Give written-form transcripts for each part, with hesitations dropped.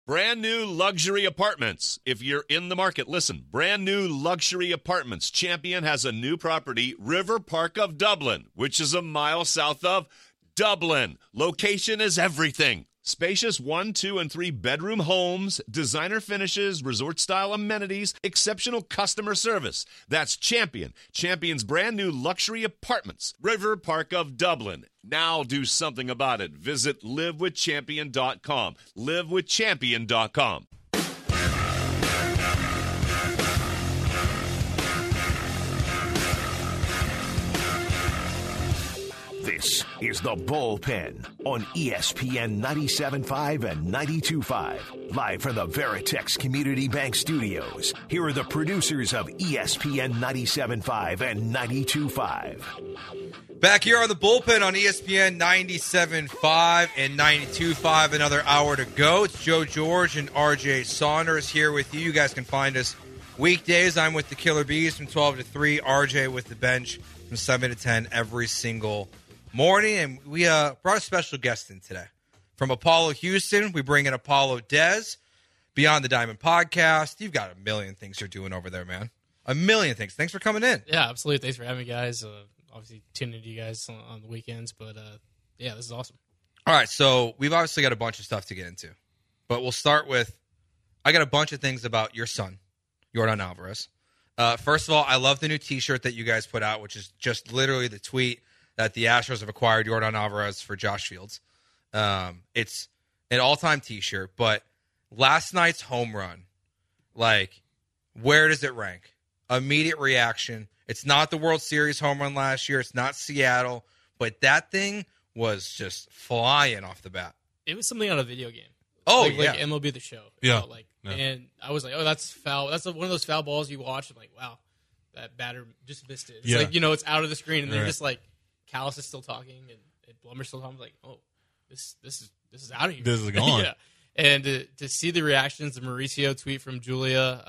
Brand new luxury apartments. If you're in the market, listen. Brand new luxury apartments. Champion has a new property, River Park of Dublin, which is a mile south of Dublin. Location is everything. Spacious 1, 2, and 3 bedroom homes, designer finishes, resort-style amenities, exceptional customer service. That's Champion. Champion's brand new luxury apartments, River Park of Dublin. Now do something about it. Visit livewithchampion.com. livewithchampion.com. This is The Bullpen on ESPN 97.5 and 92.5. Live from the Veritex Community Bank Studios. Here are the producers of ESPN 97.5 and 92.5. Back here on The Bullpen on ESPN 97.5 and 92.5. Another hour to go. It's Joe George and RJ Saunders here with you. You guys can find us weekdays. I'm with the Killer Bees from 12 to 3. RJ with the bench from 7 to 10 every single morning, and we brought a special guest in today. From Apollo Houston, we bring in Apollo Dez, Beyond the Diamond podcast. You've got a million things you're doing over there, man. A million things. Thanks for coming in. Yeah, absolutely. Thanks for having me, guys. Obviously, tuning into you guys on the weekends, but yeah, this is awesome. All right, so we've obviously got a bunch of stuff to get into, but we'll start with, I got a bunch of things about your son, Yordan Alvarez. First of all, I love the new T-shirt that you guys put out, which is just literally the tweet that the Astros have acquired Yordan Alvarez for Josh Fields. It's an all-time T-shirt, but last night's home run, like, where does it rank? Immediate reaction. It's not the World Series home run last year. It's not Seattle, but that thing was just flying off the bat. It was something on a video game. Oh, like MLB The Show. Yeah. Yeah. And I was like, oh, that's foul. That's one of those foul balls you watch and like, wow, that batter just missed it. It's like, it's out of the screen, and then just like, Callis is still talking, and Blummer's still talking. I'm like, oh, this is out of here. This is gone. Yeah. And to see the reactions, the Mauricio tweet from Julia,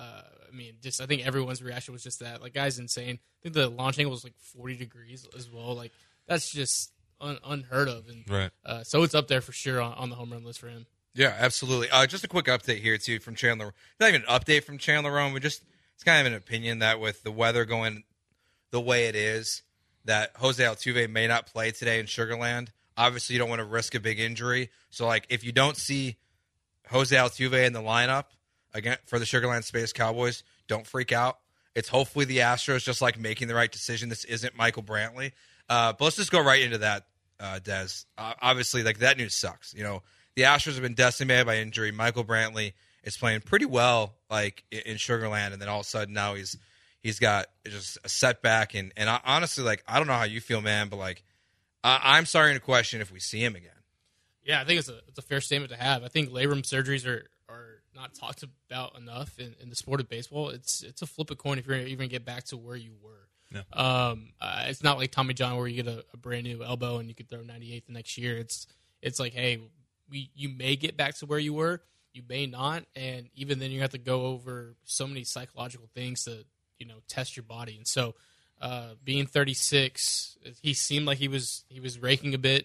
I think everyone's reaction was just that. Like, guy's insane. I think the launch angle was like 40 degrees as well. Like, that's just unheard of. And so it's up there for sure on the home run list for him. Yeah, absolutely. Just a quick update here, too, from Chandler. Not even an update from Chandler Rome, but just it's kind of an opinion that with the weather going the way it is, that Jose Altuve may not play today in Sugar Land. Obviously, you don't want to risk a big injury. So, like, if you don't see Jose Altuve in the lineup again for the Sugar Land Space Cowboys, don't freak out. It's hopefully the Astros just, like, making the right decision. This isn't Michael Brantley. But let's just go right into that, Dez. Obviously, like, that news sucks. You know, the Astros have been decimated by injury. Michael Brantley is playing pretty well, like, in Sugar Land, and then all of a sudden now he's got just a setback, and I, honestly, like, I don't know how you feel, man, but, like, I'm starting to question if we see him again. Yeah, I think it's a fair statement to have. I think labrum surgeries are not talked about enough in the sport of baseball. It's a flip a coin if you're even going to get back to where you were. Yeah. It's not like Tommy John where you get a brand new elbow and you could throw 98 the next year. It's like, hey, you may get back to where you were, you may not, and even then you have to go over so many psychological things to test your body. And so being 36, he seemed like he was raking a bit,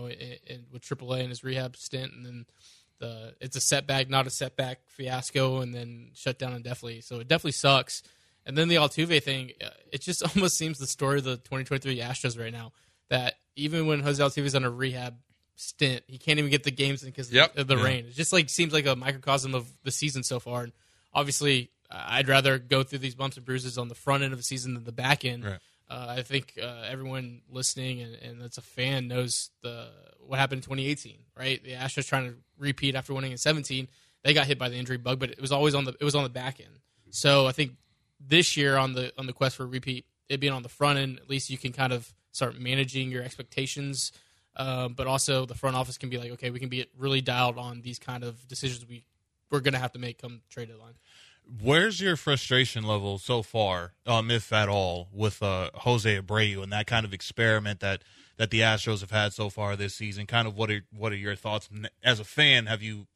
with AAA in his rehab stint, and then it's a setback, not a setback fiasco, and then shut down indefinitely. So it definitely sucks. And then the Altuve thing, it just almost seems the story of the 2023 Astros right now, that even when Jose Altuve is on a rehab stint, he can't even get the games in because of the rain. It just seems like a microcosm of the season so far. And obviously, I'd rather go through these bumps and bruises on the front end of the season than the back end. Right. I think everyone listening and that's a fan knows what happened in 2018, right? The Astros trying to repeat after winning in 17, they got hit by the injury bug, but it was always on the back end. So I think this year on the quest for a repeat, it being on the front end, at least you can kind of start managing your expectations. But also the front office can be like, okay, we can be really dialed on these kind of decisions we're going to have to make come trade deadline. Where's your frustration level so far, if at all, with Jose Abreu and that kind of experiment that the Astros have had so far this season? Kind of what are your thoughts as a fan? Have you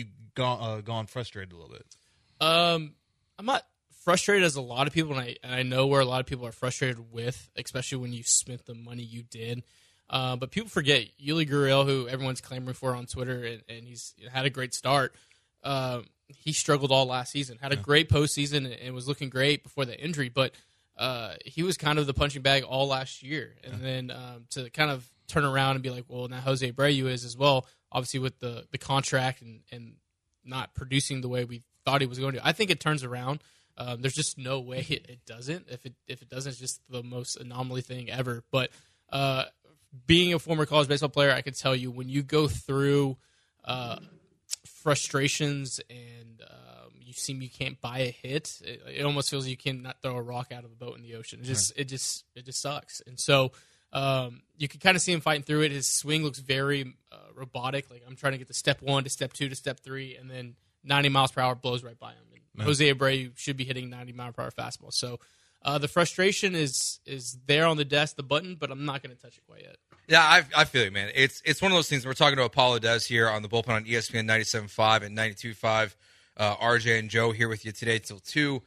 gone frustrated a little bit? I'm not frustrated as a lot of people, and I know where a lot of people are frustrated with, especially when you spent the money you did. But people forget Yuli Gurriel, who everyone's clamoring for on Twitter, and he's had a great start. he struggled all last season. Had a great postseason and was looking great before the injury, but he was kind of the punching bag all last year. And then to kind of turn around and be like, well, now Jose Abreu is as well, obviously with the contract and not producing the way we thought he was going to. I think it turns around. There's just no way it doesn't. If it doesn't, it's just the most anomaly thing ever. But being a former college baseball player, I can tell you when you go through frustrations and you can't buy a hit, it almost feels like you cannot throw a rock out of a boat in the ocean. It just sucks. And so you can kind of see him fighting through it. His swing looks very robotic. Like I'm trying to get to step 1 to step 2 to step 3, and then 90 miles per hour blows right by him. And Jose Abreu should be hitting 90 mile per hour fastball. So the frustration is there on the desk, the button, but I'm not going to touch it quite yet. Yeah, I feel you, man. It's one of those things. We're talking to Apollo Des here on the Bullpen on ESPN 97.5 and 92.5. RJ and Joe here with you today till 2.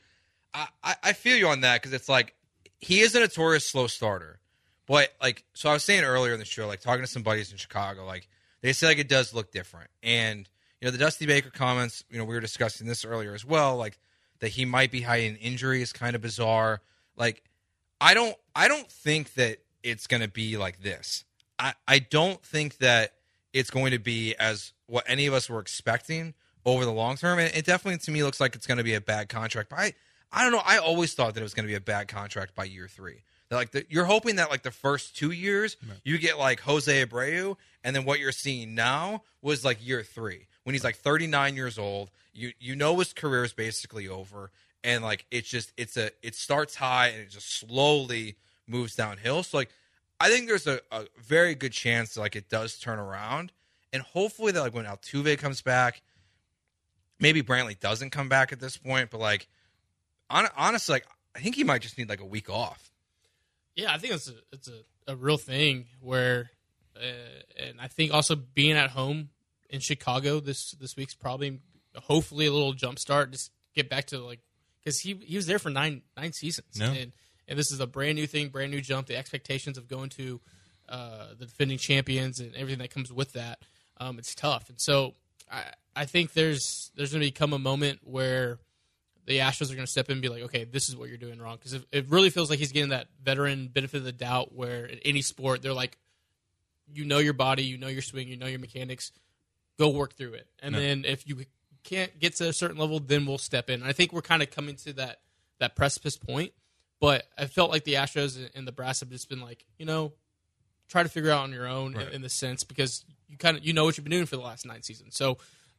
I feel you on that because it's like he is a notorious slow starter. But, like, so I was saying earlier in the show, like, talking to some buddies in Chicago, like, they say, like, it does look different. And, you know, the Dusty Baker comments, you know, we were discussing this earlier as well, like, that he might be high in injury is kind of bizarre. Like, I don't think that it's going to be like this. I don't think that it's going to be as what any of us were expecting over the long term. And it definitely, to me, looks like it's going to be a bad contract. But I don't know. I always thought that it was going to be a bad contract by year 3. Like you're hoping that like the first 2 years you get like Jose Abreu, and then what you're seeing now was like year 3 when he's like 39 years old. You know his career is basically over, and like it starts high and it just slowly moves downhill. So like I think there's a very good chance that like it does turn around, and hopefully that like when Altuve comes back, maybe Brantley doesn't come back at this point, but like honestly, like I think he might just need like a week off. Yeah, I think it's a real thing where, and I think also being at home in Chicago this week's probably hopefully a little jump start. Just get back to like because he was there for nine seasons, and this is a brand new thing, brand new jump. The expectations of going to the defending champions and everything that comes with that, it's tough. And so I think there's going to become a moment where the Astros are going to step in and be like, okay, this is what you're doing wrong. Because it really feels like he's getting that veteran benefit of the doubt where in any sport, they're like, you know your body, you know your swing, you know your mechanics, go work through it. And then if you can't get to a certain level, then we'll step in. And I think we're kind of coming to that precipice point. But I felt like the Astros and the Brass have just been like, you know, try to figure out on your own in the sense because you know what you've been doing for the last 9 seasons. So,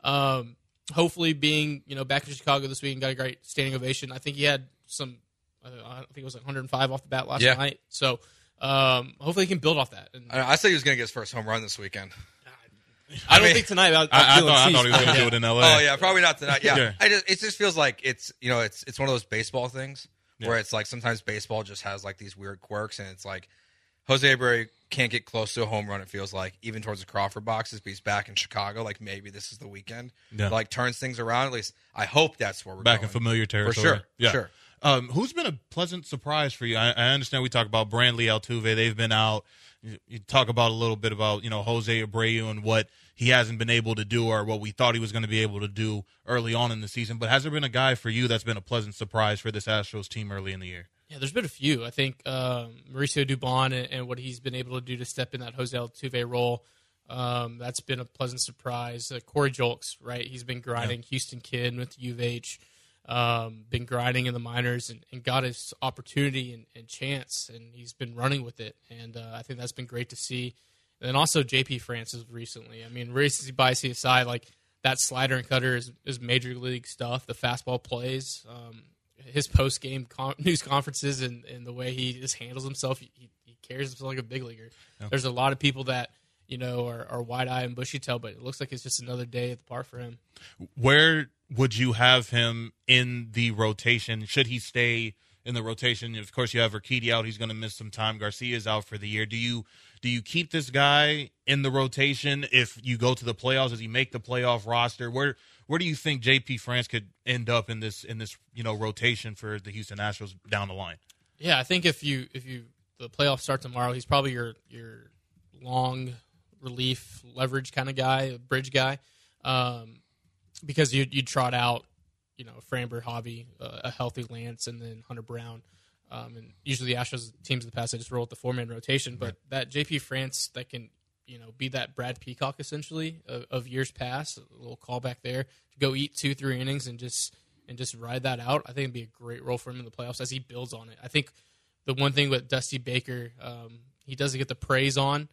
hopefully being, you know, back in Chicago this week and got a great standing ovation. I think he had some, I think it was like 105 off the bat last night. So hopefully he can build off that. And I said he was going to get his first home run this weekend. I don't think tonight. I thought he was going to do it in LA. Oh yeah, probably not tonight. Yeah, it just feels like it's one of those baseball things where it's like sometimes baseball just has like these weird quirks, and it's like Jose Abreu can't get close to a home run, it feels like, even towards the Crawford boxes, but he's back in Chicago. Like, maybe this is the weekend. Yeah. Like, turns things around. At least, I hope that's where we're back going. in familiar territory. For sure. Yeah. Sure. Who's been a pleasant surprise for you? I understand we talk about Brantley, Altuve. They've been out. You talk about a little bit about, you know, Jose Abreu and what he hasn't been able to do or what we thought he was going to be able to do early on in the season. But has there been a guy for you that's been a pleasant surprise for this Astros team early in the year? Yeah, there's been a few. I think Mauricio Dubon and what he's been able to do to step in that Jose Altuve role, that's been a pleasant surprise. Corey Julks, right? He's been grinding. Houston kid with U of H, been grinding in the minors and got his opportunity and chance, and he's been running with it. And I think that's been great to see. And then also J.P. Francis recently. I mean, recency bias aside, like that slider and cutter is major league stuff. The fastball plays. His post-game news conferences and the way he just handles himself, he carries himself like a big leaguer. Yeah. There's a lot of people that, you know, are wide-eyed and bushy-tailed, but it looks like it's just another day at the park for him. Where would you have him in the rotation? Should he stay in the rotation? Of course, you have Urquidy out. He's going to miss some time. Garcia's out for the year. Do you keep this guy in the rotation if you go to the playoffs? Does he make the playoff roster? Where do you think J.P. France could end up in this you know rotation for the Houston Astros down the line? Yeah, I think if the playoffs start tomorrow, he's probably your long relief leverage kind of guy, bridge guy. because you'd trot out, Framber, Hobby, a healthy Lance, and then Hunter Brown. And usually the Astros teams in the past, they just roll with the 4-man rotation. But that JP France that can, be that Brad Peacock essentially of years past, a little callback there, to go eat 2-3 innings and just ride that out. I think it'd be a great role for him in the playoffs as he builds on it. I think the one thing with Dusty Baker, he doesn't get the praise on.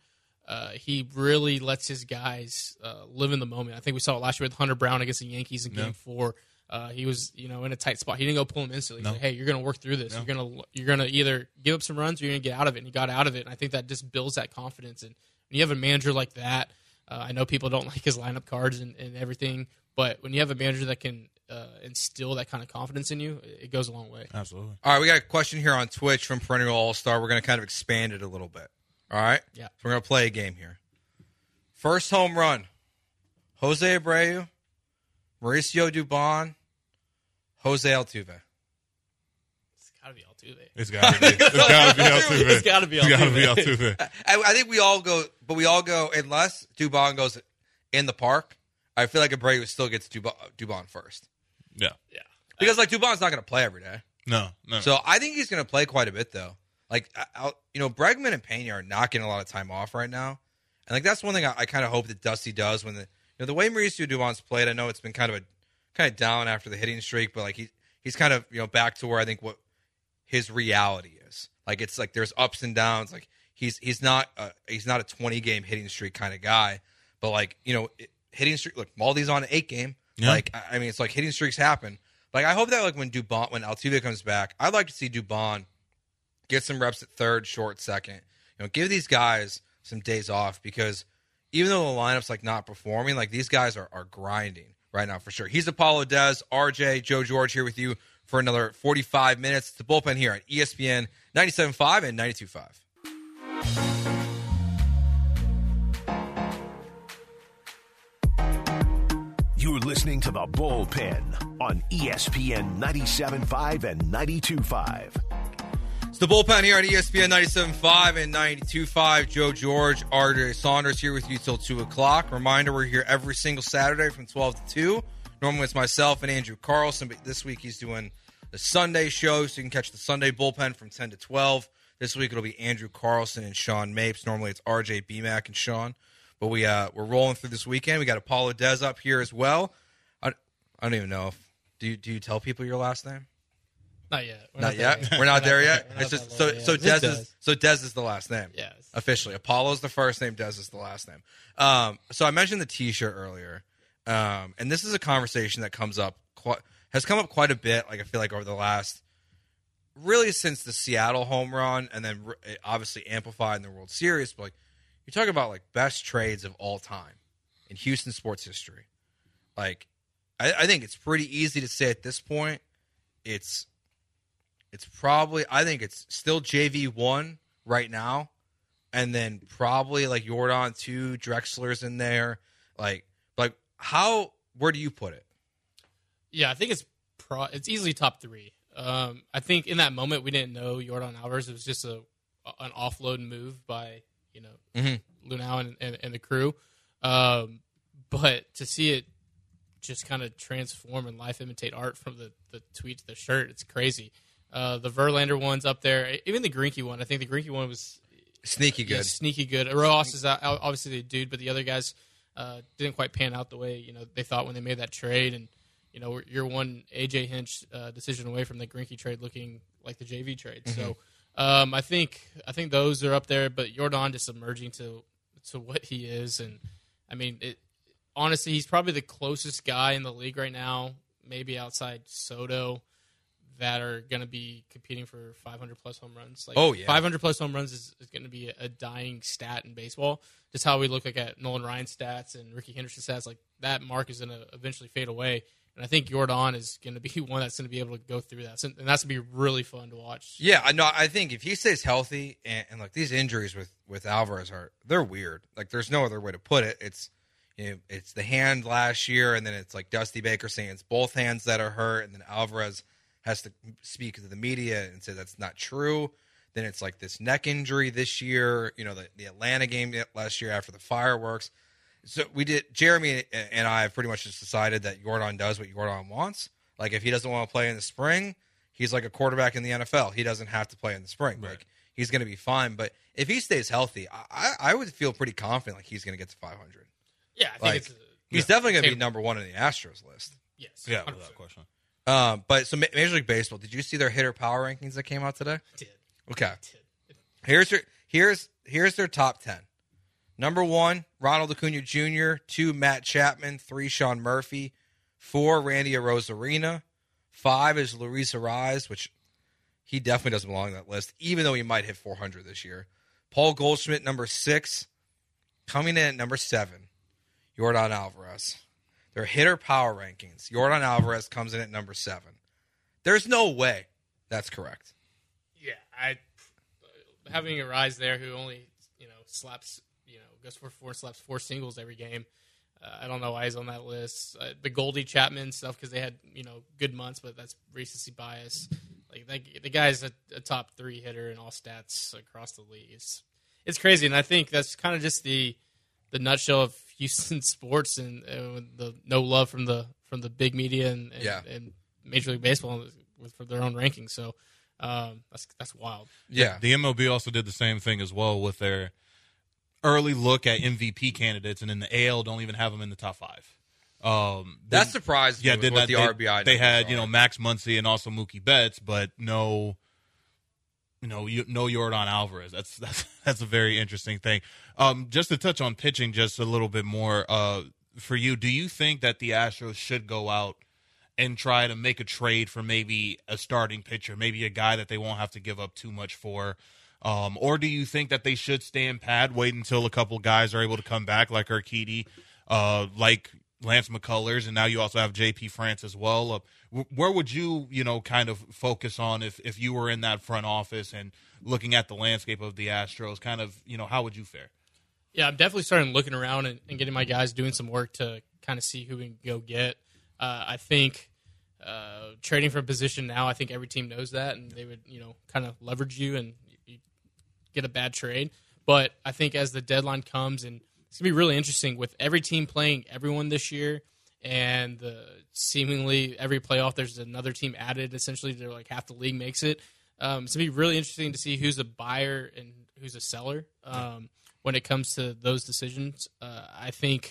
He really lets his guys live in the moment. I think we saw it last year with Hunter Brown against the Yankees in Game 4. He was, in a tight spot. He didn't go pull him instantly. He's like, hey, you're going to work through this. You're gonna either give up some runs or you're going to get out of it. And he got out of it. And I think that just builds that confidence. And when you have a manager like that, I know people don't like his lineup cards and everything, but when you have a manager that can instill that kind of confidence in you, it goes a long way. Absolutely. All right, we got a question here on Twitch from Perennial All-Star. We're going to kind of expand it a little bit. All right? Yeah. So we're going to play a game here. First home run, Jose Abreu, Mauricio Dubon, Jose Altuve. It's got to be Altuve. It's got to be. Altuve. It's got to be Altuve. I think we all go, unless Dubon goes in the park, I feel like Abreu still gets Dubon first. Yeah. Yeah. Because, Dubon's not going to play every day. No. So I think he's going to play quite a bit, though. Bregman and Pena are not getting a lot of time off right now. And, that's one thing I kind of hope that Dusty does when the way Mauricio Dubon's played, I know it's been kind of down after the hitting streak, but, he's kind of, back to where I think what his reality is. It's there's ups and downs. He's not a 20-game hitting streak kind of guy. But, hitting streak, look, Maldi's on an 8-game. Yeah. It's hitting streaks happen. I hope that when Altuve comes back, I'd like to see Dubon get some reps at third, short, second. Give these guys some days off, because even though the lineup's not performing, these guys are grinding right now for sure. He's Apollo Dez, RJ, Joe George here with you for another 45 minutes. It's the Bullpen here on ESPN 97.5 and 92.5. You're listening to The Bullpen on ESPN 97.5 and 92.5. It's the Bullpen here on ESPN 97.5 and 92.5. Joe George, RJ Saunders here with you till 2 o'clock. Reminder, we're here every single Saturday from 12 to 2. Normally it's myself and Andrew Carlson, but this week he's doing the Sunday show, so you can catch the Sunday Bullpen from 10 to 12. This week it'll be Andrew Carlson and Sean Mapes. Normally it's RJ BMAC and Sean. But we're rolling through this weekend. We got Apollo Dez up here as well. I don't even know if do you tell people your last name? Not yet. Not yet. We're not there yet. It's just so Dez is the last name. Yes. Officially, Apollo's the first name. Dez is the last name. So I mentioned the T-shirt earlier, and this is a conversation that has come up quite a bit. I feel like over the last, really since the Seattle home run, and then obviously amplified in the World Series. But you talk about best trades of all time in Houston sports history. I think it's pretty easy to say at this point, it's probably, I think it's still JV1 right now, and then probably Jordan 2, Drexler's in there. Where do you put it? Yeah, I think it's easily top 3. I think in that moment we didn't know Jordan Alvarez. It was just an offload move by Lunau and the crew. But to see it just kind of transform and life imitate art from the tweet to the shirt, it's crazy. The Verlander one's up there. Even the Greinke one. I think the Greinke one was sneaky good. Yeah, sneaky good. Rojas is obviously the dude, but the other guys didn't quite pan out the way they thought when they made that trade. And you're one AJ Hinch decision away from the Greinke trade looking like the JV trade. Mm-hmm. So I think those are up there. But Jordan just emerging to what he is, and I mean, honestly, he's probably the closest guy in the league right now, maybe outside Soto, that are going to be competing for 500-plus home runs. 500-plus home runs is going to be a dying stat in baseball. Just how we look at Nolan Ryan's stats and Ricky Henderson stats, that mark is going to eventually fade away. And I think Jordan is going to be one that's going to be able to go through that. And that's going to be really fun to watch. Yeah, I think if he stays healthy, and these injuries with Alvarez they're weird. There's no other way to put it. It's it's the hand last year, and then it's Dusty Baker saying it's both hands that are hurt, and then Alvarez has to speak to the media and say that's not true. Then it's this neck injury this year, the Atlanta game last year after the fireworks. So we did. Jeremy and I have pretty much just decided that Jordan does what Jordan wants. Like if he doesn't want to play in the spring, he's like a quarterback in the NFL. He doesn't have to play in the spring. Right. Like he's going to be fine. But if he stays healthy, I would feel pretty confident like he's going to get to 500. Yeah, I think Like, he's definitely going to be number one on the Astros list. yes. Yeah, 100%. without question. But so Major League Baseball, did you see their hitter power rankings that came out today? Did. Okay. Here's their top 10. Number 1, Ronald Acuna Jr. 2, Matt Chapman. 3, Sean Murphy. 4, Randy Arozarena. 5 is Luis Ariz, which he definitely doesn't belong on that list, even though he might hit 400 this year. Paul Goldschmidt, number 6. Coming in at number 7, Yordan Alvarez. Their hitter power rankings. Yordan Alvarez comes in at number 7. There's no way that's correct. Yeah, having a rise there who only slaps goes for 4 slaps 4 singles every game. I don't know why he's on that list. The Goldie Chapman stuff because they had good months, but that's recency bias. Like the guy's a top 3 hitter in all stats across the league. It's crazy, and I think that's kind of just the nutshell of Houston sports and the no love from the big media and Major League Baseball for their own rankings. So that's wild. Yeah, The MLB also did the same thing as well with their early look at MVP candidates, and in the AL don't even have them in the top 5. that surprised me with the RBI. They had numbers are. Max Muncy and also Mookie Betts, but no Yordan Alvarez. That's a very interesting thing. Just to touch on pitching just a little bit more for you, do you think that the Astros should go out and try to make a trade for maybe a starting pitcher, maybe a guy that they won't have to give up too much for? Or do you think that they should stand pat, wait until a couple guys are able to come back, like Urquidy, like Lance McCullers, and now you also have J.P. France as well? Where would you, kind of focus on if you were in that front office and looking at the landscape of the Astros? Kind of, how would you fare? Yeah, I'm definitely starting looking around and getting my guys doing some work to kind of see who we can go get. I think trading for a position now, I think every team knows that, and they would, kind of leverage you and get a bad trade. But I think as the deadline comes, and it's going to be really interesting with every team playing everyone this year, and seemingly every playoff there's another team added. Essentially, they're like half the league makes it. It's going to be really interesting to see who's a buyer and who's a seller when it comes to those decisions. I think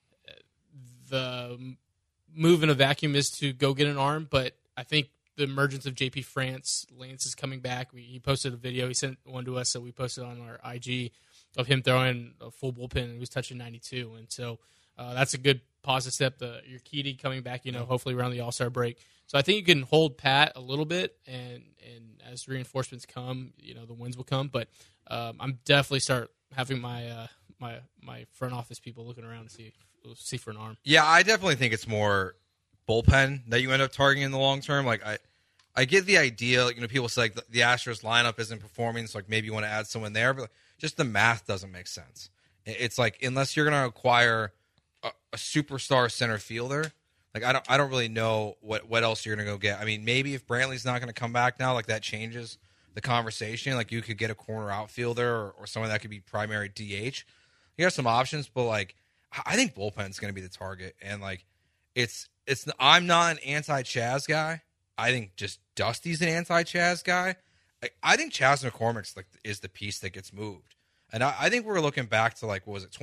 the move in a vacuum is to go get an arm, but I think the emergence of JP France, Lance is coming back. He posted a video. He sent one to us, so we posted on our IG of him throwing a full bullpen, and he was touching 92. And so that's a good positive step. Your Urquidy coming back, hopefully around the All-Star break. So I think you can hold pat a little bit, and as reinforcements come, the wins will come. But I'm definitely start having my my front office people looking around to see for an arm. Yeah, I definitely think it's more bullpen that you end up targeting in the long term. Like I get the idea. People say like the Astros lineup isn't performing, so like maybe you want to add someone there, but just the math doesn't make sense. It's like unless you're going to acquire a superstar center fielder, like I don't really know what else you're going to go get. I mean, maybe if Brantley's not going to come back now, like that changes the conversation. Like you could get a corner outfielder or someone that could be primary DH. You have some options, but like I think bullpen's going to be the target, and like it's. I'm not an anti-Chaz guy. I think just Dusty's an anti-Chaz guy. I think Chaz McCormick's is the piece that gets moved, and I think we're looking back to what was it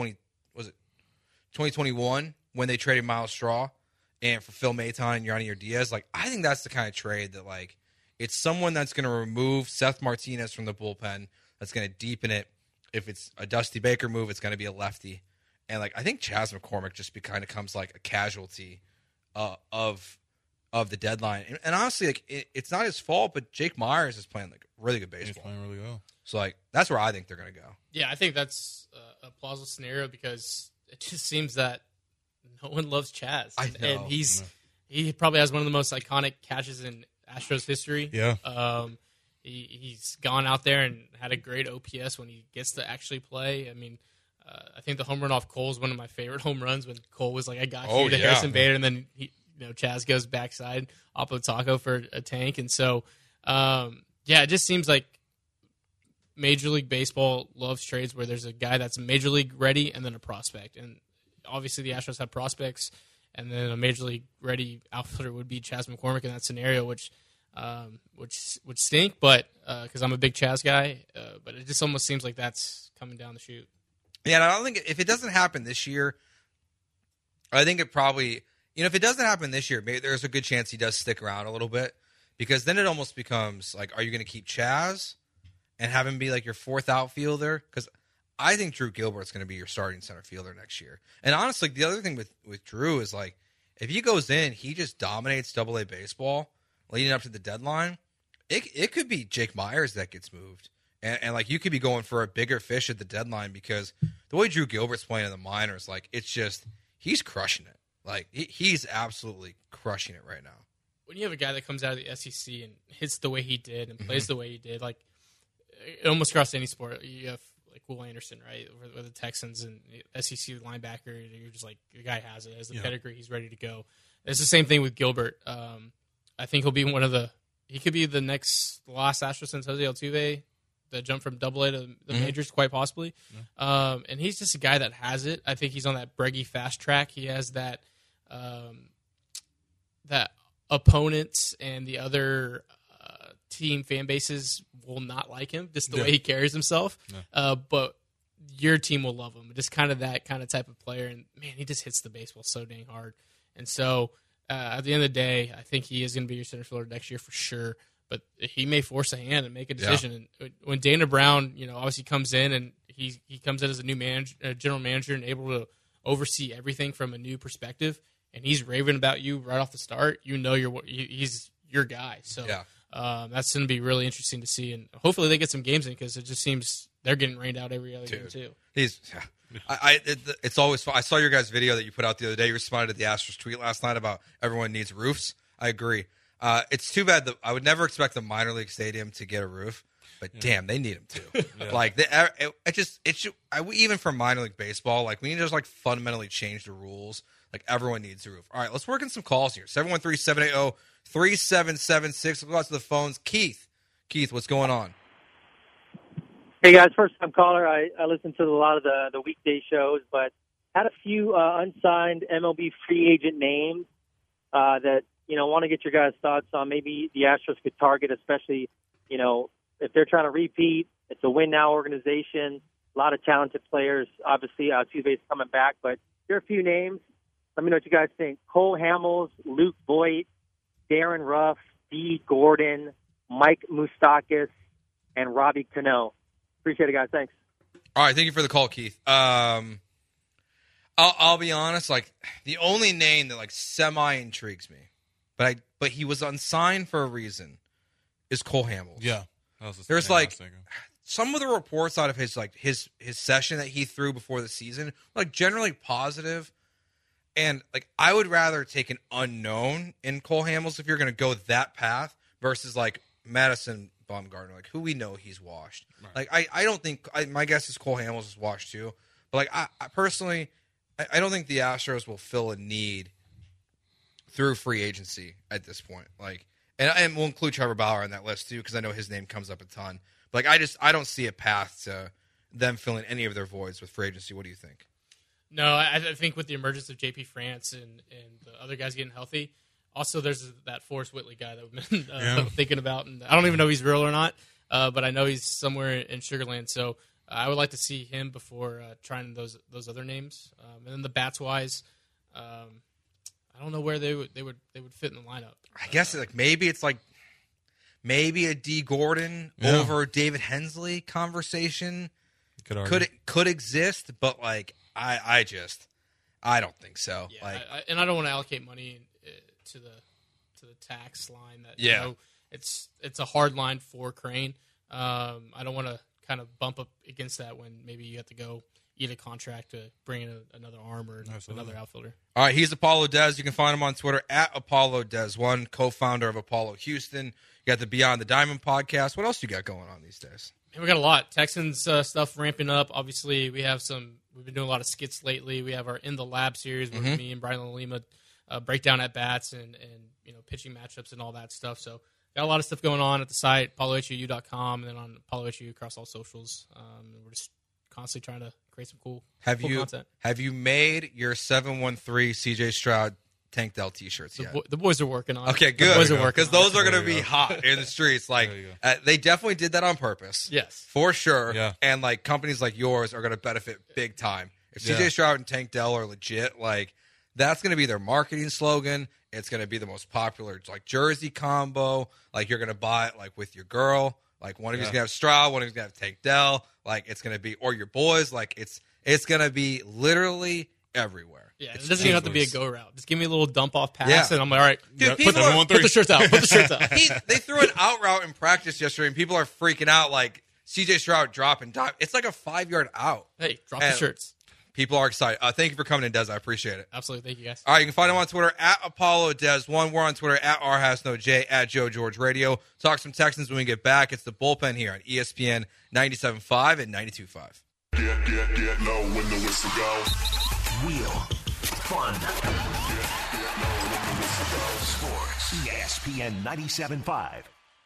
2021 when they traded Miles Straw and for Phil Maton and Yadier Diaz. Like I think that's the kind of trade that it's someone that's going to remove Seth Martinez from the bullpen, that's going to deepen it. If it's a Dusty Baker move, it's going to be a lefty, and I think Chaz McCormick just kind of comes like a casualty of the deadline, and honestly, it's not his fault. But Jake Myers is playing really good baseball. He's playing really well. So that's where I think they're going to go. Yeah, I think that's a plausible scenario because it just seems that no one loves Chaz, I know. and he probably has one of the most iconic catches in Astros history. Yeah, he's gone out there and had a great OPS when he gets to actually play. I mean. I think the home run off Cole is one of my favorite home runs when Cole was like, I got you to Harrison Bader, and then Chaz goes backside Oppo Taco for a tank. And so, it just seems like Major League Baseball loves trades where there's a guy that's Major League ready and then a prospect. And obviously the Astros have prospects, and then a major league ready outfielder would be Chas McCormick in that scenario, which would stink, but because I'm a big Chas guy, but it just almost seems like that's coming down the chute. Yeah, and I don't think if it doesn't happen this year, I think it probably, if it doesn't happen this year, maybe there's a good chance he does stick around a little bit, because then it almost becomes like, are you going to keep Chas and have him be like your fourth outfielder? Because I think Drew Gilbert's going to be your starting center fielder next year. And honestly, the other thing with Drew is like, if he goes in, he just dominates Double-A baseball leading up to the deadline. It could be Jake Myers that gets moved. And like, you could be going for a bigger fish at the deadline, because the way Drew Gilbert's playing in the minors, like, it's just, he's crushing it. Like, he's absolutely crushing it right now. When you have a guy that comes out of the SEC and hits the way he did and plays the way he did, like, it almost across any sport. You have like Will Anderson, right, with the Texans and SEC linebacker. You're just like, the guy has it, has the pedigree, he's ready to go. It's the same thing with Gilbert. I think he'll be he could be the last Astros since Jose Altuve, the jump from Double-A to the majors, quite possibly. And he's just a guy that has it. I think he's on that Breggy fast track. He has that that opponents and the other team fan bases will not like him, just the way he carries himself. But your team will love him. Just kind of that kind of type of player. And, man, he just hits the baseball so dang hard. And so at the end of the day, I think he is going to be your center fielder next year for sure. But he may force a hand and make a decision. Yeah. And when Dana Brown, obviously comes in and he comes in as a new general manager and able to oversee everything from a new perspective, and he's raving about you right off the start, he's your guy. So that's going to be really interesting to see. And hopefully they get some games in, because it just seems they're getting rained out every other game too. It's always fun. I saw your guys' video that you put out the other day. You responded to the Astros tweet last night about everyone needs roofs. I agree. It's too bad that I would never expect the minor league stadium to get a roof, but damn, they need them too. Like, even for minor league baseball, like, we need to just like fundamentally change the rules. Like, everyone needs a roof. All right, let's work in some calls here. 713-780-3776. We'll go out to the phones. Keith, what's going on? Hey guys, first time caller. I listen to a lot of the weekday shows, but had a few unsigned MLB free agent names that want to get your guys' thoughts on. Maybe the Astros could target, especially if they're trying to repeat. It's a win now organization, a lot of talented players. Obviously, Altuve's coming back, but here are a few names. Let me know what you guys think. Cole Hamels, Luke Voigt, Darren Ruff, Dee Gordon, Mike Moustakas, and Robbie Cano. Appreciate it, guys. Thanks. All right, thank you for the call, Keith. I'll be honest. Like, the only name that like semi intrigues me, but he was unsigned for a reason, is Cole Hamels. Yeah, there's like some of the reports out of his session that he threw before the season, like, generally positive. And like, I would rather take an unknown in Cole Hamels if you're going to go that path versus like Madison Bumgarner, like, who we know he's washed. Right. Like, I don't think my guess is Cole Hamels is washed too. But like, I personally, I don't think the Astros will fill a need through free agency at this point. Like, and we'll include Trevor Bauer on that list too, because I know his name comes up a ton. But like, I don't see a path to them filling any of their voids with free agency. What do you think? No, I think with the emergence of JP France and the other guys getting healthy, also there's that Forrest Whitley guy that we've been thinking about, and I don't even know if he's real or not, but I know he's somewhere in Sugar Land. So I would like to see him before trying those other names. And then the bats wise, I don't know where they would fit in the lineup. I guess like maybe it's like a Dee Gordon over David Hensley conversation could exist, but like I don't think so. Yeah, like, and I don't want to allocate money to the tax line. That it's a hard line for Crane. I don't want to kind of bump up against that when maybe you have to go eat a contract to bring in another arm or another outfielder. All right, he's Apollo Dez. You can find him on Twitter at Apollo Dez1, co-founder of Apollo Houston. You got the Beyond the Diamond podcast. What else you got going on these days? We got a lot. Texans stuff ramping up. Obviously, we've been doing a lot of skits lately. We have our In the Lab series where me and Brian Lima break down at bats and pitching matchups and all that stuff. So got a lot of stuff going on at the site, apollohuu.com, and then on Apollo HU across all socials. We're just constantly trying to create some cool content. Have you made your 713 CJ Stroud Tank Dell t-shirts yet? The boys are working on it. Okay, good. The boys are working because those are going to be hot in the streets. Like they definitely did that on purpose. Yes, for sure. Yeah. And like companies like yours are going to benefit big time. If CJ Stroud and Tank Dell are legit, like that's going to be their marketing slogan. It's going to be the most popular like jersey combo. Like you're going to buy it like with your girl. Like one of you's going to have Stroud, one of you's going to have Tank Dell. Like it's going to be or your boys. Like it's going to be literally everywhere. Yeah, it doesn't even have to be a go route. Just give me a little dump off pass, and I'm like, all right, dude, put the shirts out. Put the shirts out. They threw an out route in practice yesterday, and people are freaking out like CJ Stroud dropping dive. It's like a 5-yard out. Hey, drop the shirts. People are excited. Thank you for coming in, Des. I appreciate it. Absolutely. Thank you, guys. All right, you can find him on Twitter at ApolloDes1. We're on Twitter at RHasNoJ, at Joe George Radio. Talk some Texans when we get back. It's the Bullpen here on ESPN 97.5 and 92.5. Get low when the whistle goes. Real fun. Sports. ESPN 97.5.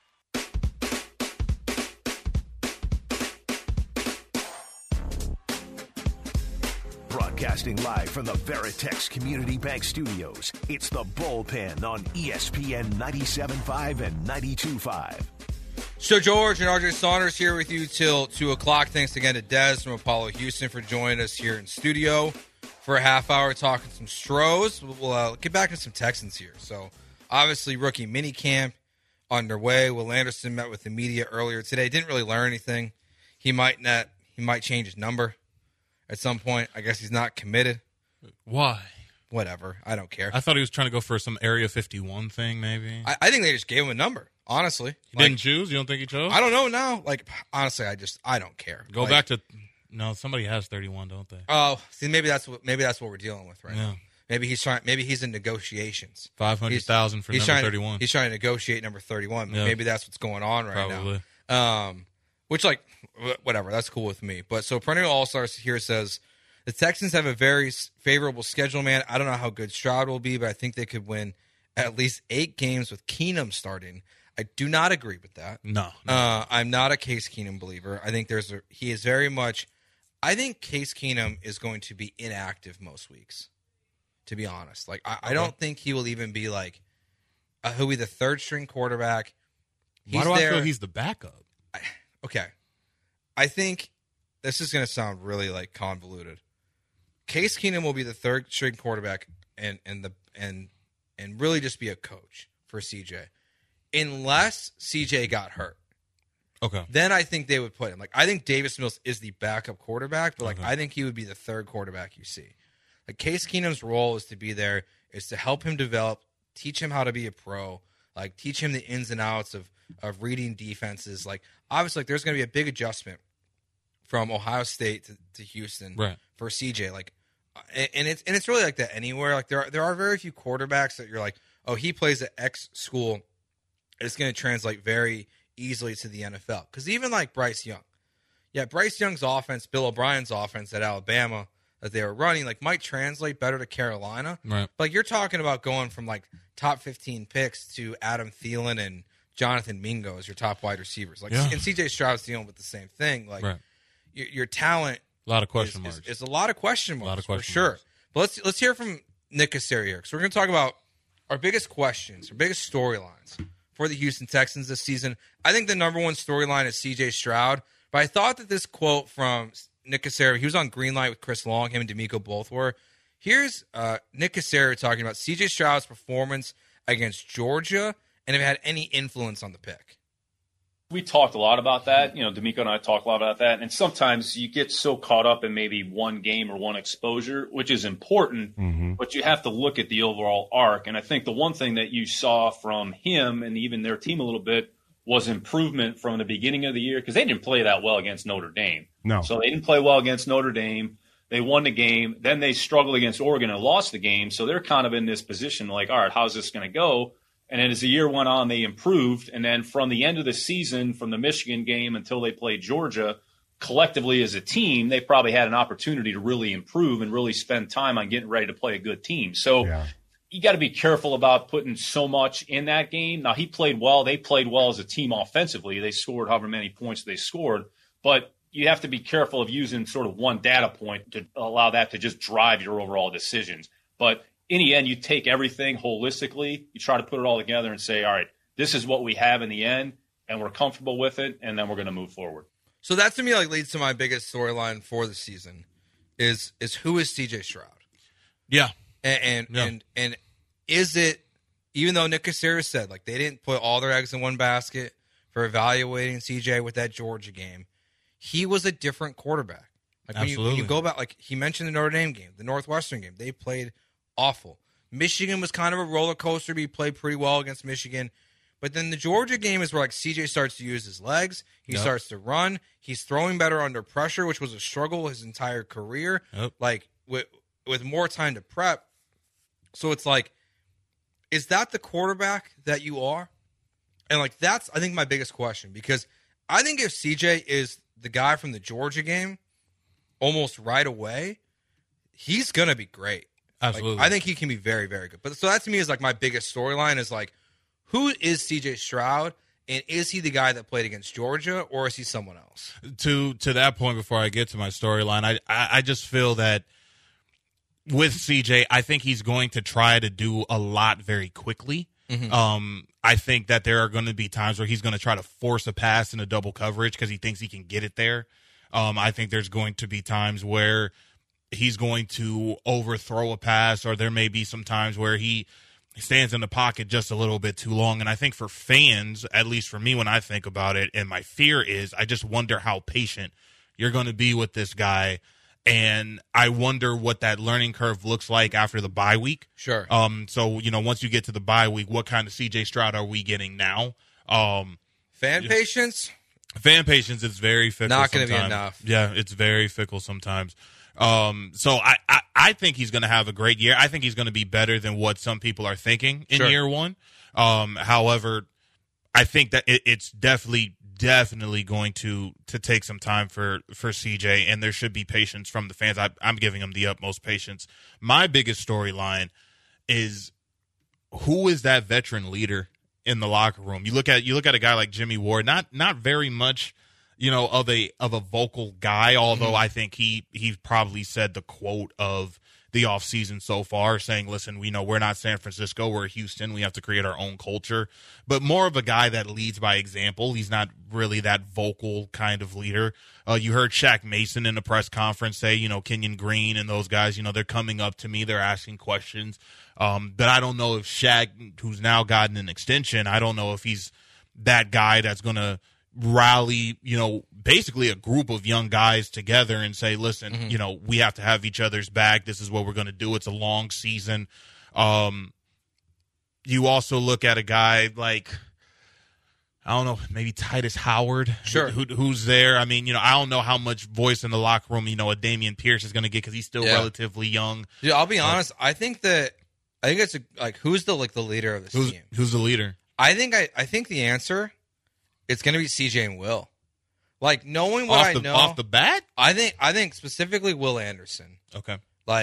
Broadcasting live from the Veritex Community Bank Studios, it's the Bullpen on ESPN 97.5 and 92.5. So George and RJ Saunders here with you till 2 o'clock. Thanks again to Des from Apollo Houston for joining us here in studio for a half hour talking some Stros. We'll get back to some Texans here. So obviously rookie mini camp underway. Will Anderson met with the media earlier today. Didn't really learn anything. He might change his number at some point. I guess he's not committed. Why? Whatever. I don't care. I thought he was trying to go for some Area 51 thing, maybe. I think they just gave him a number, honestly. He didn't choose? You don't think he chose? I don't know now. Like, honestly, I don't care. Go back to no. Somebody has 31, don't they? Oh, see, maybe that's what we're dealing with right now. Maybe he's in negotiations. 500,000 for number 31. He's trying to negotiate number 31. Yeah. Maybe that's what's going on right now. Which, like, whatever. That's cool with me. But so Perennial All-Stars here says the Texans have a very favorable schedule, man. I don't know how good Stroud will be, but I think they could win at least 8 games with Keenum starting. I do not agree with that. No. I'm not a Case Keenum believer. I think he is very much. I think Case Keenum is going to be inactive most weeks, to be honest. Like, I don't think he will even be like, he'll be the third string quarterback. Why do I feel he's the backup? Okay. I think this is going to sound really like convoluted. Case Keenum will be the third string quarterback and really just be a coach for CJ. Unless CJ got hurt. Okay. Then I think they would put him. Like, I think Davis Mills is the backup quarterback, but I think he would be the third quarterback you see. Like, Case Keenum's role is to be there, is to help him develop, teach him how to be a pro, like teach him the ins and outs of reading defenses. Like, obviously, like, there's going to be a big adjustment from Ohio State to Houston for CJ. Like, and it's really like that anywhere. Like, there are very few quarterbacks that you're like, oh, he plays at X school. It's going to translate very easily to the NFL. Because even like Bryce Young. Yeah, Bryce Young's offense, Bill O'Brien's offense at Alabama that they were running, like, might translate better to Carolina. Right. But like, you're talking about going from like top 15 picks to Adam Thielen and Jonathan Mingo as your top wide receivers. Like, and CJ Stroud's dealing with the same thing. Like, your talent, a lot of question marks. It's a lot of question marks, for sure. But let's hear from Nick Caserio here. So we're going to talk about our biggest questions, our biggest storylines for the Houston Texans this season. I think the number one storyline is CJ Stroud. But I thought that this quote from Nick Caserio, he was on Greenlight with Chris Long, him and D'Amico both were. Here's Nick Caserio talking about CJ Stroud's performance against Georgia and if it had any influence on the pick. We talked a lot about that. You know, D'Amico and I talk a lot about that. And sometimes you get so caught up in maybe one game or one exposure, which is important, but you have to look at the overall arc. And I think the one thing that you saw from him and even their team a little bit was improvement from the beginning of the year, because they didn't play that well against Notre Dame. No. So they didn't play well against Notre Dame. They won the game. Then they struggled against Oregon and lost the game. So they're kind of in this position like, all right, how's this going to go? And then as the year went on, they improved. And then from the end of the season, from the Michigan game until they played Georgia, collectively as a team, they probably had an opportunity to really improve and really spend time on getting ready to play a good team. So you got to be careful about putting so much in that game. Now, he played well. They played well as a team offensively. They scored however many points they scored. But you have to be careful of using sort of one data point to allow that to just drive your overall decisions. But in the end, you take everything holistically, you try to put it all together and say, all right, this is what we have in the end, and we're comfortable with it, and then we're going to move forward. So that to me leads to my biggest storyline for the season is who is CJ Stroud? Yeah. And is it, even though Nick Caserio said they didn't put all their eggs in one basket for evaluating CJ with that Georgia game, he was a different quarterback. When you go back, he mentioned the Notre Dame game, the Northwestern game, they played awful. Michigan was kind of a roller coaster, but he played pretty well against Michigan. But then the Georgia game is where CJ starts to use his legs. He starts to run. He's throwing better under pressure, which was a struggle his entire career. Yep. With more time to prep. So it's is that the quarterback that you are? And that's, I think, my biggest question, because I think if CJ is the guy from the Georgia game almost right away, he's going to be great. Absolutely. I think he can be very, very good. But so that to me is my biggest storyline is who is CJ Stroud, and is he the guy that played against Georgia, or is he someone else? To that point, before I get to my storyline, I just feel that with CJ, I think he's going to try to do a lot very quickly. Mm-hmm. I think that there are going to be times where he's going to try to force a pass into double coverage because he thinks he can get it there. I think there's going to be times where he's going to overthrow a pass, or there may be some times where he stands in the pocket just a little bit too long. And I think for fans, at least for me when I think about it, and my fear is I just wonder how patient you're going to be with this guy. And I wonder what that learning curve looks like after the bye week. Sure. So, once you get to the bye week, what kind of CJ Stroud are we getting now? Fan patience? Fan patience is very fickle. Not going to be enough. Yeah, it's very fickle sometimes. So I think he's going to have a great year. I think he's going to be better than what some people are thinking in year one. However, I think that it's definitely going to take some time for CJ, and there should be patience from the fans. I'm giving him the utmost patience. My biggest storyline is, who is that veteran leader in the locker room? You look at a guy like Jimmy Ward, not very much, of a vocal guy, although I think he probably said the quote of the offseason so far, saying, listen, we're not San Francisco, we're Houston, we have to create our own culture. But more of a guy that leads by example. He's not really that vocal kind of leader. You heard Shaq Mason in the press conference say, Kenyon Green and those guys, they're coming up to me, they're asking questions. But I don't know if Shaq, who's now gotten an extension, I don't know if he's that guy that's going to rally, basically a group of young guys together and say, listen, we have to have each other's back. This is what we're going to do. It's a long season. You also look at a guy like, I don't know, maybe Titus Howard, sure, who's there. I mean, I don't know how much voice in the locker room, a Dameon Pierce is going to get, because he's still relatively young. Dude, I'll be honest. I think it's who's the leader of this team? Who's the leader? I think the answer, it's going to be CJ and Will. Knowing what I know off the bat, I think specifically Will Anderson. Okay.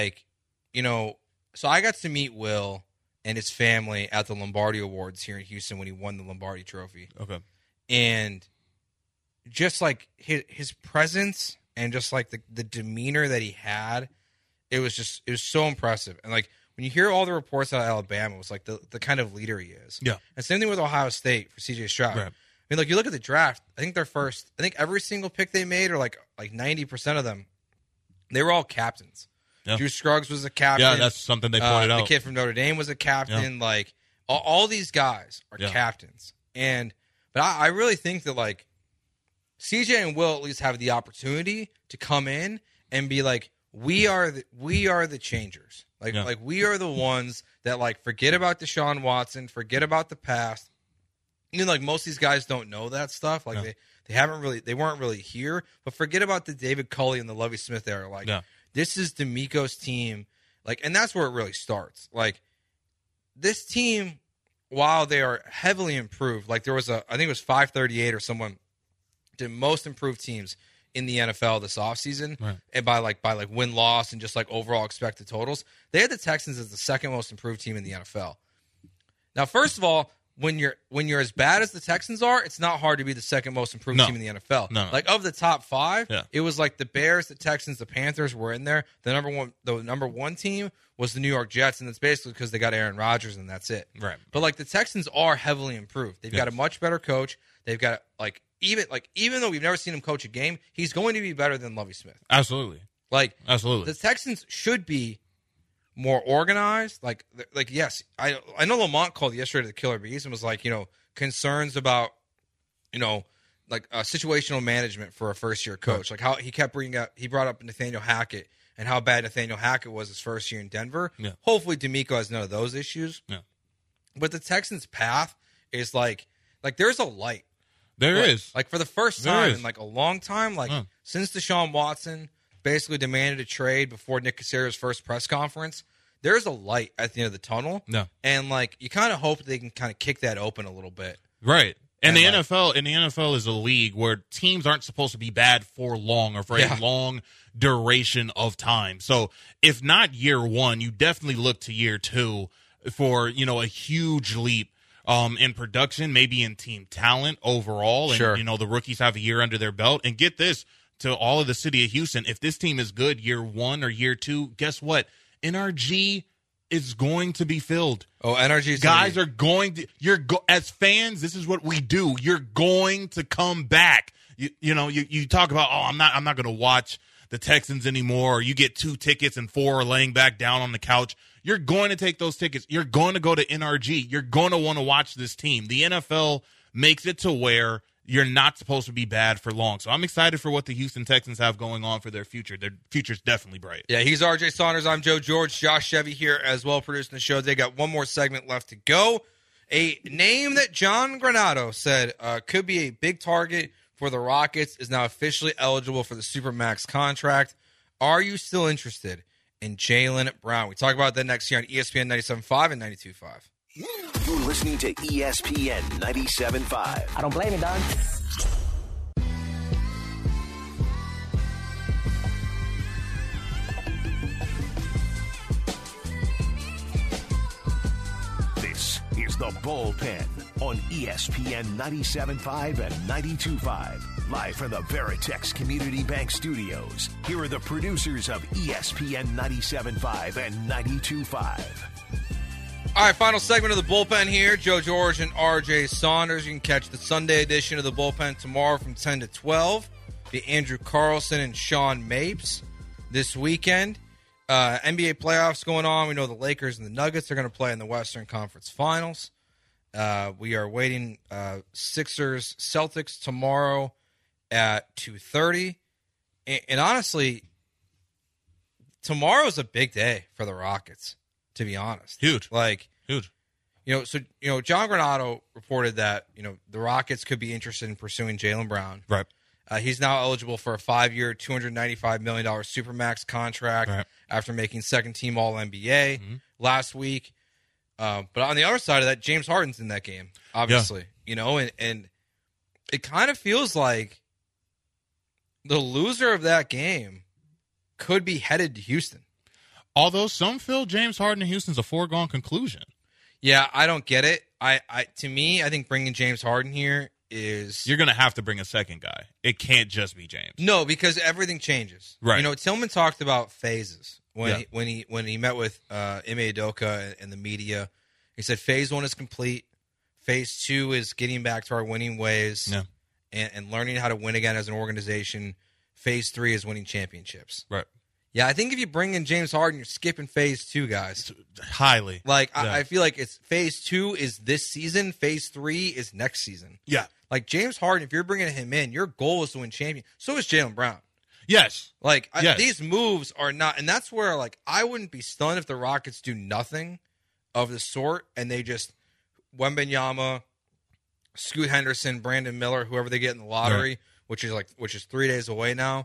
So I got to meet Will and his family at the Lombardi Awards here in Houston when he won the Lombardi Trophy. Okay. And just his presence and just the demeanor that he had, it was so impressive. And when you hear all the reports out of Alabama, it was the kind of leader he is. Yeah. And same thing with Ohio State for CJ Stroud. Right. I mean, you look at the draft, I think every single pick they made, or 90% of them, they were all captains. Yeah. Drew Scruggs was a captain. Yeah, that's something they pointed out. The kid from Notre Dame was a captain. Yeah. All these guys are captains. But I really think that, CJ and Will at least have the opportunity to come in and be we are the changers. We are the ones that, forget about Deshaun Watson, forget about the past. Most of these guys don't know that stuff. They weren't really here. But forget about the David Culley and the Lovie Smith era. This is DeMeco's team. And that's where it really starts. This team, while they are heavily improved, there was I think it was 538 or someone did most improved teams in the NFL this offseason. Right. And by win-loss and just overall expected totals. They had the Texans as the second most improved team in the NFL. Now, first of all, when you're as bad as the Texans are, it's not hard to be the second most improved No. team in the NFL. No. Like of the top 5, Yeah. it was like the Bears, the Texans, the Panthers were in there. The number one team was the New York Jets, and it's basically because they got Aaron Rodgers and that's it. Right. But like the Texans are heavily improved. They've got a much better coach. They've got even though we've never seen him coach a game, he's going to be better than Lovie Smith. Absolutely. The Texans should be more organized. Like yes, I know Lamont called yesterday to the Killer Bees and was like, concerns about, situational management for a first year coach. Like how he kept he brought up Nathaniel Hackett and how bad Nathaniel Hackett was his first year in Denver. Yeah. Hopefully DeMeco has none of those issues. Yeah. But the Texans' path is like there's a light. There is. Like for the first There time is. in like a long time, since Deshaun Watson basically demanded a trade before Nick Caserio's first press conference, there's a light at the end of the tunnel. No. And you kind of hope they can kind of kick that open a little bit. Right. And the And, NFL is a league where teams aren't supposed to be bad for long or for a long duration of time. So if not year one, you definitely look to year two for, a huge leap in production, maybe in team talent overall. And, Sure. the rookies have a year under their belt. And get this, to all of the city of Houston, if this team is good year one or year two, guess what? NRG is going to be filled. Oh, NRG Guys are going to as fans, this is what we do. You're going to come back. You talk about, I'm not going to watch the Texans anymore. Or you get 2 tickets and 4 are laying back down on the couch. You're going to take those tickets. You're going to go to NRG. You're going to want to watch this team. The NFL makes it to where you're not supposed to be bad for long. So I'm excited for what the Houston Texans have going on for their future. Their future's definitely bright. Yeah, he's RJ Saunders. I'm Joe George. Josh Chevy here as well, producing the show. They got one more segment left to go. A name that John Granato said could be a big target for the Rockets is now officially eligible for the Supermax contract. Are you still interested in Jaylen Brown? We talk about that next year on ESPN 97.5 and 92.5. You're listening to ESPN 97.5. I don't blame you, Don. This is the Bullpen on ESPN 97.5 and 92.5. Live from the Veritex Community Bank Studios. Here are the producers of ESPN 97.5 and 92.5. All right, final segment of the Bullpen here. Joe George and RJ Saunders. You can catch the Sunday edition of the Bullpen tomorrow from 10 to 12. Be Andrew Carlson and Sean Mapes this weekend. NBA playoffs going on. We know the Lakers and the Nuggets are going to play in the Western Conference Finals. We are waiting Sixers Celtics tomorrow at 2:30. And honestly, tomorrow's a big day for the Rockets, to be honest. Huge. Huge. John Granato reported that, the Rockets could be interested in pursuing Jaylen Brown. Right. He's now eligible for a 5-year, $295 million Supermax contract after making second-team All-NBA last week. But on the other side of that, James Harden's in that game, obviously. And it kind of feels like the loser of that game could be headed to Houston. Although some feel James Harden in Houston's a foregone conclusion. Yeah, I don't get it. To me, I think bringing James Harden here is... You're going to have to bring a second guy. It can't just be James. No, because everything changes. Right. Tillman talked about phases when he met with Ime Udoka and the media. He said phase 1 is complete. Phase 2 is getting back to our winning ways and learning how to win again as an organization. Phase 3 is winning championships. Right. Yeah, I think if you bring in James Harden, you're skipping phase 2, guys. Highly. I feel like it's phase 2 is this season. Phase 3 is next season. Yeah. Like James Harden, if you're bringing him in, your goal is to win champion. So is Jaylen Brown. Yes. These moves are not, and that's where I wouldn't be stunned if the Rockets do nothing of the sort and they just Wembanyama, Scoot Henderson, Brandon Miller, whoever they get in the lottery, which is 3 days away now.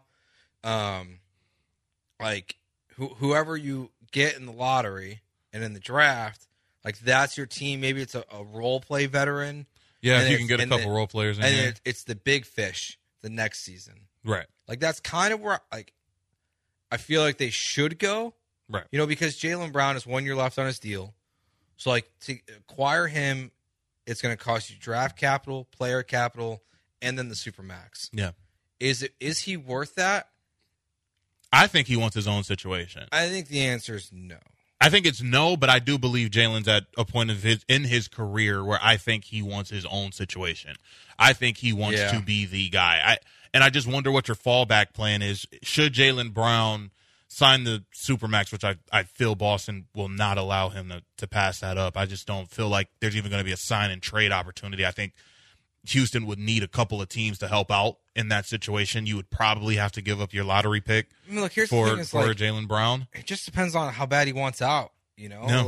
Whoever you get in the lottery and in the draft, that's your team. Maybe it's a role play veteran. Yeah, if you can get a couple role players in here. It's the big fish the next season. Right. That's kind of where I feel like they should go. Right. Because Jaylen Brown has 1 year left on his deal. So to acquire him it's going to cost you draft capital, player capital, and then the Supermax. Yeah. Is he worth that? I think he wants his own situation. I think the answer is no. I think it's no, but I do believe Jalen's at a point of in his career where I think he wants his own situation. I think he wants to be the guy. I just wonder what your fallback plan is. Should Jaylen Brown sign the Supermax, which I feel Boston will not allow him to pass that up. I just don't feel like there's even going to be a sign and trade opportunity. I think Houston would need a couple of teams to help out in that situation. You would probably have to give up your lottery pick Here's for the thing is, like, Jaylen Brown. It just depends on how bad he wants out. You know,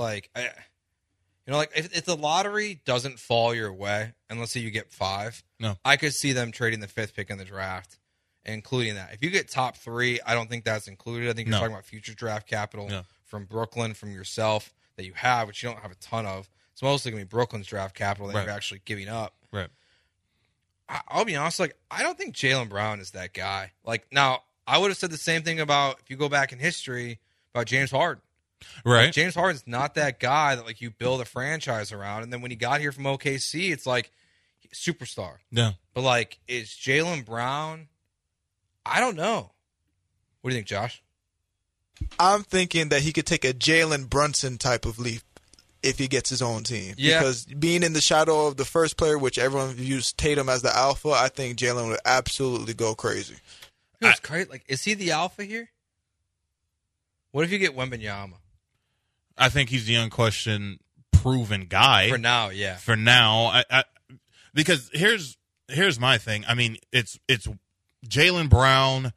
if the lottery doesn't fall your way, and let's say you get 5, I could see them trading the 5th pick in the draft, including that. If you get top 3, I don't think that's included. I think you're talking about future draft capital from Brooklyn, from yourself that you have, which you don't have a ton of. It's mostly going to be Brooklyn's draft capital that you're actually giving up. Right. I'll be honest, I don't think Jaylen Brown is that guy. Now, I would have said the same thing about, if you go back in history, about James Harden. Right. James Harden's not that guy that you build a franchise around, and then when he got here from OKC, it's superstar. Yeah. But is Jaylen Brown? I don't know. What do you think, Josh? I'm thinking that he could take a Jalen Brunson type of leap if he gets his own team. Yeah. Because being in the shadow of the first player, which everyone views Tatum as the alpha, I think Jalen would absolutely go crazy. It's crazy. Is he the alpha here? What if you get Wembanyama? I think he's the unquestioned proven guy. For now, yeah. For now. Because here's my thing. I mean, it's Jaylen Brown.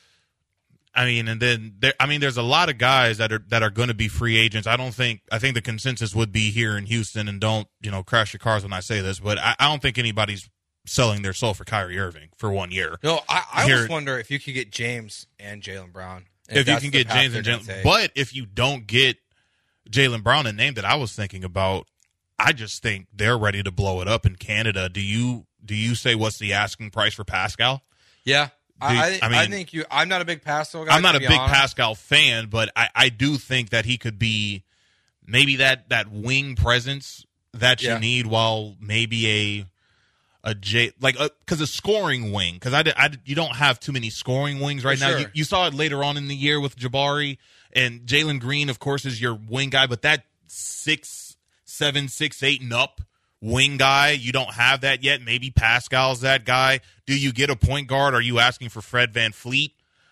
I mean, and then there's a lot of guys that are going to be free agents. I think the consensus would be here in Houston, and don't crash your cars when I say this, but I don't think anybody's selling their soul for Kyrie Irving for 1 year. No, I always wonder if you could get James and Jaylen Brown. If you can get James and Jaylen, but if you don't get Jaylen Brown, a name that I was thinking about, I just think they're ready to blow it up in Canada. Do you say what's the asking price for Pascal? Yeah. I think I'm not a big Pascal guy. I'm not a big Pascal fan, but I do think that he could be maybe that wing presence that you need, while maybe because a scoring wing, because you don't have too many scoring wings right now. You saw it later on in the year with Jabari, and Jalen Green, of course, is your wing guy, but that 6'7", 6'8" and up wing guy, you don't have that yet. Maybe Pascal's that guy. Do you get a point guard? Are you asking for Fred VanVleet?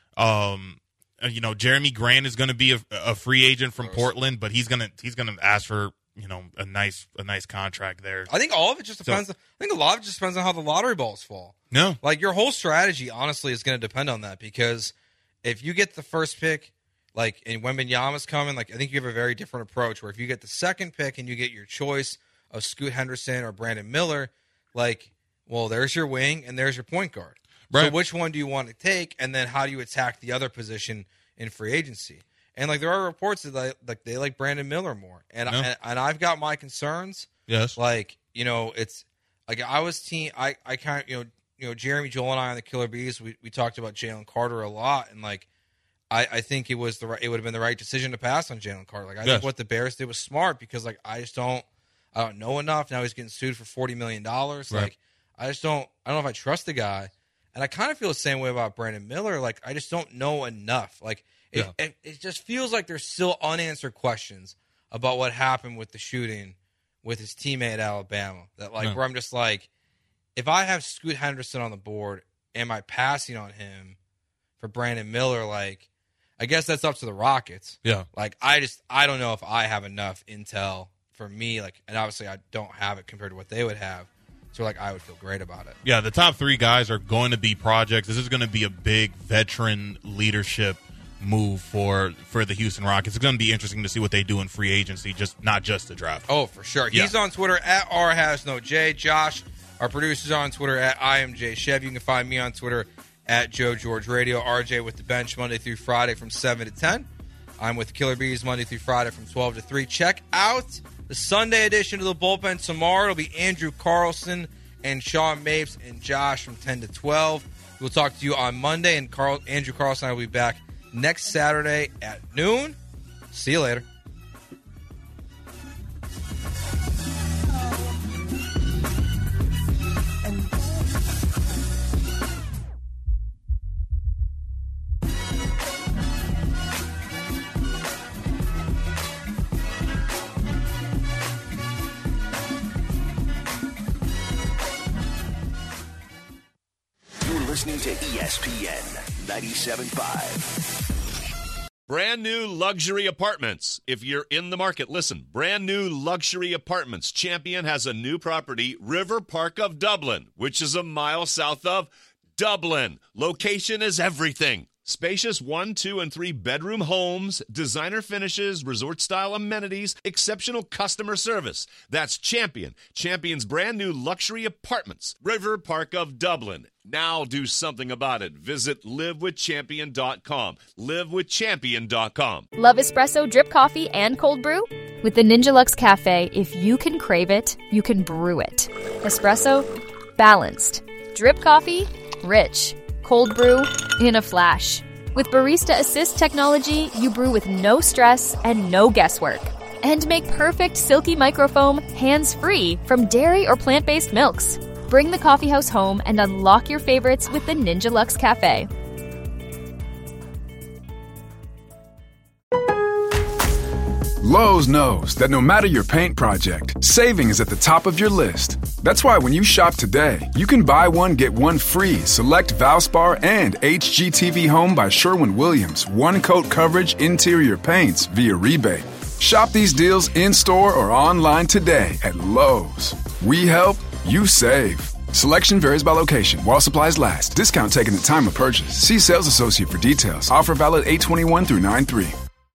Jeremy Grant is going to be a free agent from Portland, but he's gonna ask for a nice contract there. I think all of it just depends. I think a lot of it just depends on how the lottery balls fall. No, your whole strategy honestly is going to depend on that, because if you get the first pick, and Wembanyama's coming, I think you have a very different approach. Where if you get the second pick and you get your choice of Scoot Henderson or Brandon Miller, there's your wing and there's your point guard. Right. So which one do you want to take, and then how do you attack the other position in free agency? And there are reports that they like Brandon Miller more, and I've got my concerns. Yes, it's I was I kind of Jeremy, Joel, and I on the Killer Bees, we talked about Jalen Carter a lot, and I think it would have been the right decision to pass on Jalen Carter. I think what the Bears did was smart, because I don't know enough. Now he's getting sued for $40 million. Right. I don't know if I trust the guy. And I kind of feel the same way about Brandon Miller. I just don't know enough. It just feels like there's still unanswered questions about what happened with the shooting with his teammate at Alabama. Where I'm just if I have Scoot Henderson on the board, am I passing on him for Brandon Miller? I guess that's up to the Rockets. Yeah. I don't know if I have enough intel for me, and obviously I don't have it compared to what they would have. So I would feel great about it. Yeah, the top 3 guys are going to be projects. This is going to be a big veteran leadership move for the Houston Rockets. It's going to be interesting to see what they do in free agency, not just the draft. Oh, for sure. Yeah. He's on Twitter at @RHasNoJ. Josh, our producer's on Twitter at IamJChev. You can find me on Twitter at Joe George Radio. RJ with the bench Monday through Friday from 7 to 10. I'm with Killer Bees Monday through Friday from 12 to 3. Check out the Sunday edition of the Bullpen tomorrow. It'll be Andrew Carlson and Sean Mapes and Josh from 10 to 12. We'll talk to you on Monday, and Andrew Carlson and I will be back next Saturday at noon. See you later. listening to ESPN 97.5. Brand new luxury apartments. If you're in the market, listen. Brand new luxury apartments. Champion has a new property, River Park of Dublin, which is a mile south of Dublin. Location is everything. Spacious 1, 2, and 3 bedroom homes, designer finishes, resort-style amenities, exceptional customer service. That's Champion. Champion's brand new luxury apartments, River Park of Dublin. Now do something about it. Visit livewithchampion.com. Livewithchampion.com. Love espresso, drip coffee, and cold brew? With the Ninja Luxe Cafe, if you can crave it, you can brew it. Espresso, balanced. Drip coffee, rich. Cold brew, in a flash. With Barista Assist technology, you brew with no stress and no guesswork. And make perfect silky microfoam hands-free from dairy or plant-based milks. Bring the coffeehouse home and unlock your favorites with the Ninja Luxe Cafe. Lowe's knows that no matter your paint project, saving is at the top of your list. That's why when you shop today, you can buy one, get one free select Valspar and HGTV Home by Sherwin-Williams one-coat coverage interior paints via rebate. Shop these deals in-store or online today at Lowe's. We help, you save. Selection varies by location. While supplies last. Discount taken at time of purchase. See sales associate for details. Offer valid 8/21 through 9/3.